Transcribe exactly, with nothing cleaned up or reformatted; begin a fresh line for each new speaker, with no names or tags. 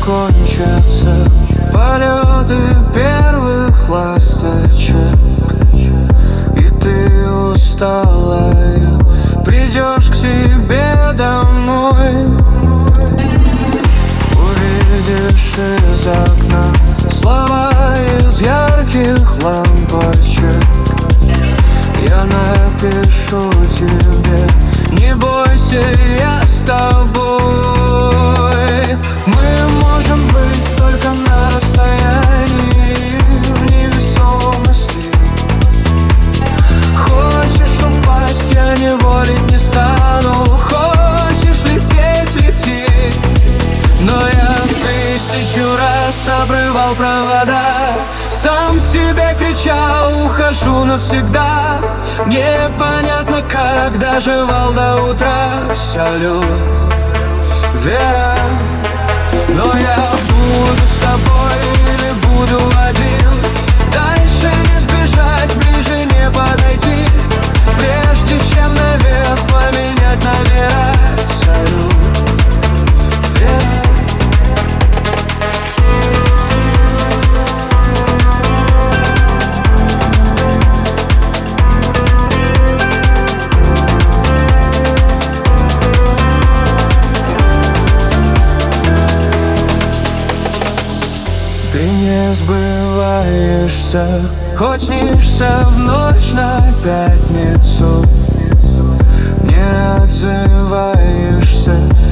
кончатся полеты первых ласточек, и ты усталая придешь к себе домой. Увидишь из окна слова из ярких лампочек. Я напишу тебе: не бойся, я с тобой. Мы можем быть только на расстоянии, в невесомости. Хочешь упасть, я не волить не стану. Хочешь лететь, лети. Но я тысячу раз обрывал провода, сам себе кричал: ухожу навсегда. Непонятно, как доживал до утра. Салют, Вера. Но я буду с тобой или буду один. Дальше не сбежать, ближе не подойти. Прежде чем навек поменять номера. Салют, Вера. Ты не сбываешься, хоть снишься в ночь на пятницу. Не отзываешься,